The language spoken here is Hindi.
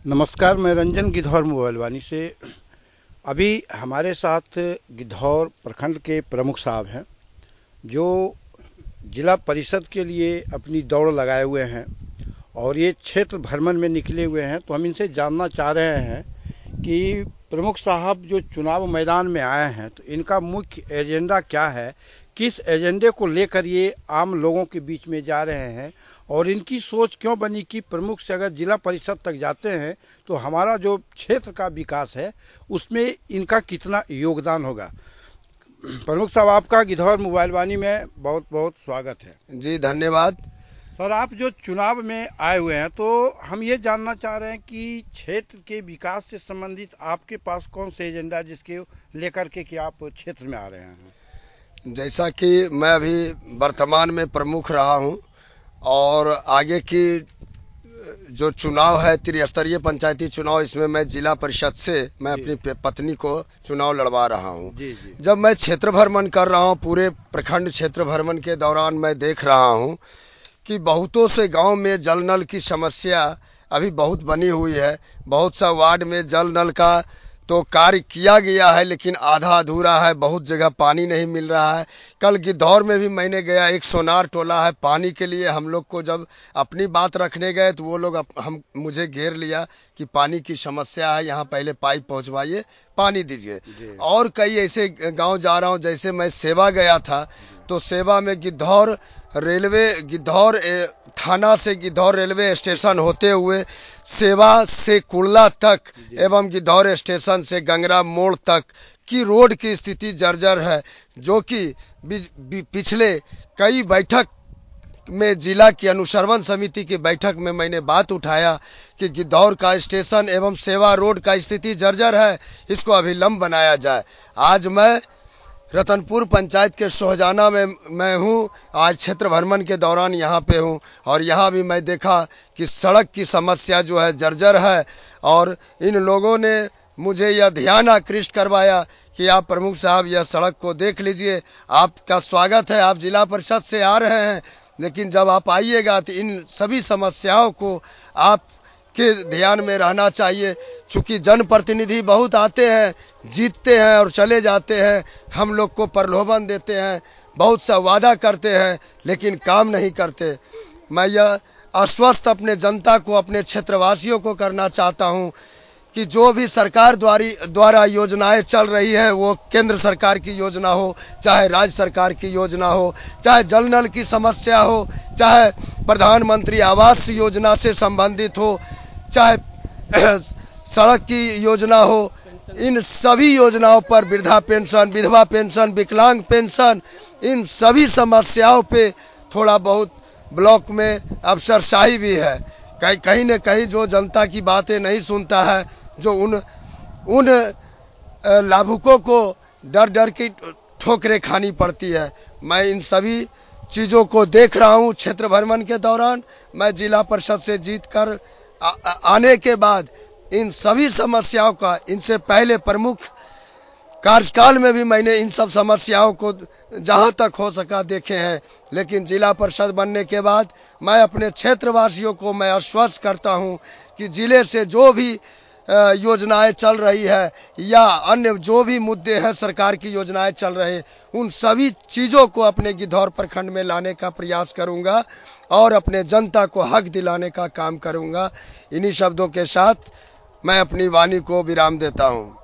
नमस्कार, मैं रंजन गिद्धौर मोबाइलवानी से। अभी हमारे साथ गिद्धौर प्रखंड के प्रमुख साहब हैं जो जिला परिषद के लिए अपनी दौड़ लगाए हुए हैं और ये क्षेत्र भ्रमण में निकले हुए हैं। तो हम इनसे जानना चाह रहे हैं कि प्रमुख साहब जो चुनाव मैदान में आए हैं तो इनका मुख्य एजेंडा क्या है, किस एजेंडे को लेकर ये आम लोगों के बीच में जा रहे हैं और इनकी सोच क्यों बनी कि प्रमुख से अगर जिला परिषद तक जाते हैं तो हमारा जो क्षेत्र का विकास है उसमें इनका कितना योगदान होगा। प्रमुख साहब, आपका गिद्धौर मोबाइलवानी में बहुत बहुत स्वागत है। जी धन्यवाद। सर, आप जो चुनाव में आए हुए हैं तो हम ये जानना चाह रहे हैं कि क्षेत्र के विकास से संबंधित आपके पास कौन से एजेंडा है जिसके लेकर के कि आप क्षेत्र में आ रहे हैं। जैसा कि मैं अभी वर्तमान में प्रमुख रहा हूं और आगे की जो चुनाव है त्रिस्तरीय पंचायती चुनाव, इसमें मैं जिला परिषद से मैं अपनी पत्नी को चुनाव लड़वा रहा हूं। जी जी। जब मैं क्षेत्र भ्रमण कर रहा हूं, पूरे प्रखंड क्षेत्र भ्रमण के दौरान मैं देख रहा हूं कि बहुतों से गांव में जल नल की समस्या अभी बहुत बनी हुई है। बहुत सा वार्ड में जल नल का तो कार्य किया गया है लेकिन आधा अधूरा है, बहुत जगह पानी नहीं मिल रहा है। कल गिद्धौर में भी मैंने गया, एक सोनार टोला है, पानी के लिए हम लोग को जब अपनी बात रखने गए तो वो लोग हम मुझे घेर लिया कि पानी की समस्या है, यहाँ पहले पाइप पहुंचवाइए, पानी दीजिए। और कई ऐसे गांव जा रहा हूं, जैसे मैं सेवा गया था तो सेवा में गिद्धौर थाना से गिद्धौर रेलवे स्टेशन होते हुए सेवा से कुर्ला तक एवं गिद्धौर स्टेशन से गंगरा मोड़ तक की रोड की स्थिति जर्जर है, जो कि पिछले कई बैठक में जिला की अनुश्रवण समिति की बैठक में मैंने बात उठाया कि गिद्धौर का स्टेशन एवं सेवा रोड का स्थिति जर्जर है, इसको अभिलंब बनाया जाए। आज मैं रतनपुर पंचायत के सोहजाना में मैं हूं, आज क्षेत्र भ्रमण के दौरान यहां पे हूं और यहां भी मैं देखा कि सड़क की समस्या जो है जर्जर है। और इन लोगों ने मुझे यह ध्यान आकृष्ट करवाया कि आप प्रमुख साहब यह सड़क को देख लीजिए, आपका स्वागत है, आप जिला परिषद से आ रहे हैं, लेकिन जब आप आइएगा तो इन सभी समस्याओं को आप के ध्यान में रहना चाहिए। चूंकि जनप्रतिनिधि बहुत आते हैं, जीतते हैं और चले जाते हैं, हम लोग को प्रलोभन देते हैं, बहुत सा वादा करते हैं लेकिन काम नहीं करते। मैं यह आश्वस्त अपने जनता को, अपने क्षेत्रवासियों को करना चाहता हूं कि जो भी सरकार द्वारा योजनाएं चल रही है, वो केंद्र सरकार की योजना हो, चाहे राज्य सरकार की योजना हो, चाहे जल नल की समस्या हो, चाहे प्रधानमंत्री आवास योजना से संबंधित हो, चाहे सड़क की योजना हो, इन सभी योजनाओं पर, वृद्धा पेंशन, विधवा पेंशन, विकलांग पेंशन, इन सभी समस्याओं पे थोड़ा बहुत ब्लॉक में अफसरशाही भी है। कहीं न कहीं जो जनता की बातें नहीं सुनता है, जो उन लाभुकों को डर डर की ठोकरें खानी पड़ती है। मैं इन सभी चीजों को देख रहा हूं क्षेत्र भ्रमण के दौरान। मैं जिला परिषद से जीत कर आने के बाद इन सभी समस्याओं का, इनसे पहले प्रमुख कार्यकाल में भी मैंने इन सब समस्याओं को जहां तक हो सका देखे हैं, लेकिन जिला परिषद बनने के बाद मैं अपने क्षेत्रवासियों को मैं आश्वस्त करता हूं कि जिले से जो भी योजनाएं चल रही है या अन्य जो भी मुद्दे हैं, सरकार की योजनाएं चल रही है, उन सभी चीजों को अपने गिद्धौर प्रखंड में लाने का प्रयास करूंगा और अपने जनता को हक दिलाने का काम करूंगा। इन्हीं शब्दों के साथ मैं अपनी वाणी को विराम देता हूं।